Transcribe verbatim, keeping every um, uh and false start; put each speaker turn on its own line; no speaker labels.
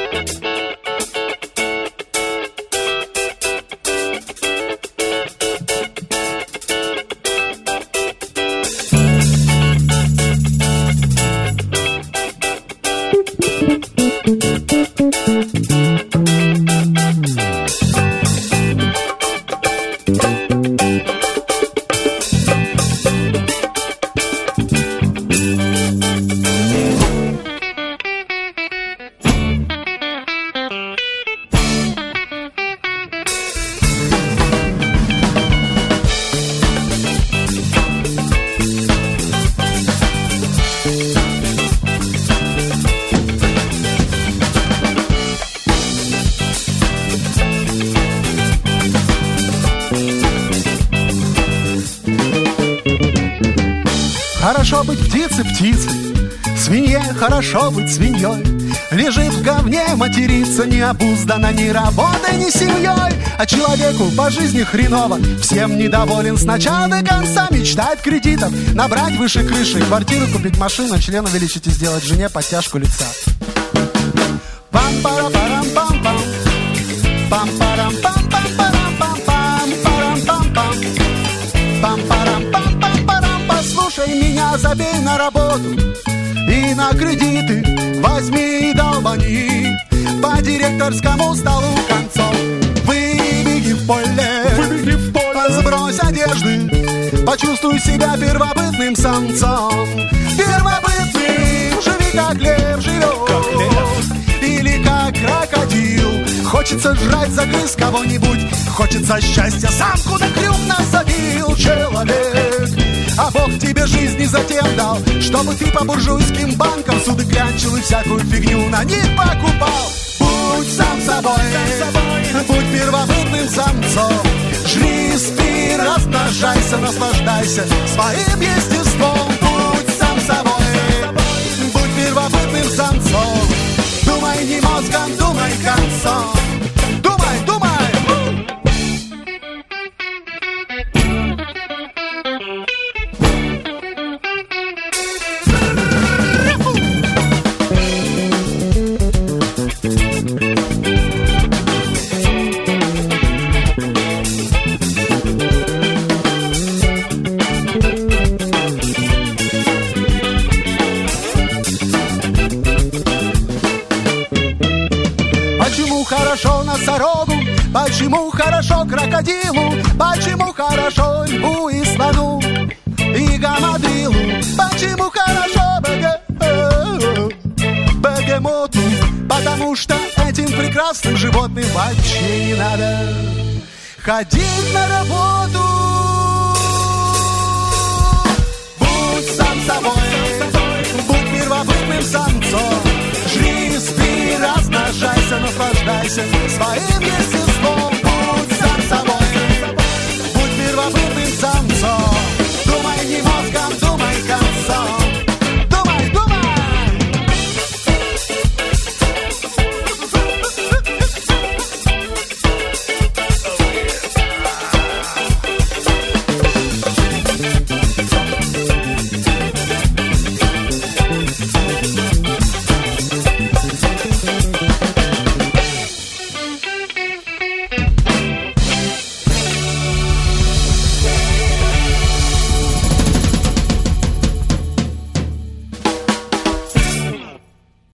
Хорошо быть птицей, птицей, свинье хорошо быть свиньей. Лежит в говне, материться необузданно ни работой, ни семьей. А человеку по жизни хреново, всем недоволен с начала до конца. Мечтает кредитов, набрать выше крыши, квартиру купить, машину, член увеличить и сделать жене подтяжку лица. Пам-парам-парам-пам-пам, пам-парам-пам-пам-парам-пам-пам, парам-пам-пам, пам-парам-пам-пам-парам. Послушай меня, забей на работу и на кредиты возьми и долбани по директорскому столу концов. Выбеги в поле, выбеги в поле, сбрось одежды, почувствуй себя первобытным самцом. Первобытным, живи как лев живет, как лев. Или как крокодил. Хочется жрать, загрыз кого-нибудь, хочется счастья, самку да крюк насадил. Человек, а Бог тебе жизнь не затем дал, чтобы ты по буржуйским банкам суды клянчил и всякую фигню на них покупал. Будь сам собой, будь первобытным самцом. Жри, спи, размножайся, наслаждайся своим естеством. Будь сам собой, будь первобытным самцом. Думай не мозгом, думай концом. Думай, думай. Почему хорошо носорогу, почему хорошо крокодилу, почему хорошо льву и слону и гамадрилу, почему хорошо беге... бегемоту, потому что этим прекрасным животным вообще не надо ходить на работу. Будь сам собой, будь первобытным самцом. Жри, спи, размножайся, наслаждайся своим естеством.